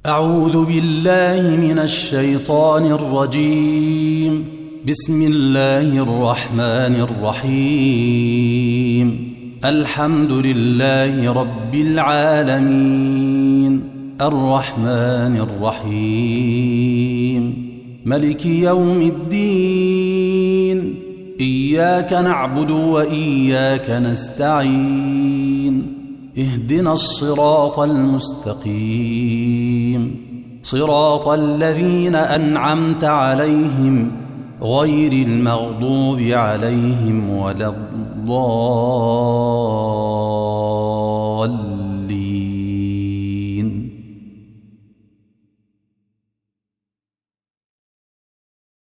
أعوذ بالله من الشيطان الرجيم. بسم الله الرحمن الرحيم. الحمد لله رب العالمين، الرحمن الرحيم، ملك يوم الدين. إياك نعبد وإياك نستعين. اهدنا الصراط المستقيم، صراط الذين أنعمت عليهم غير المغضوب عليهم ولا الضالين.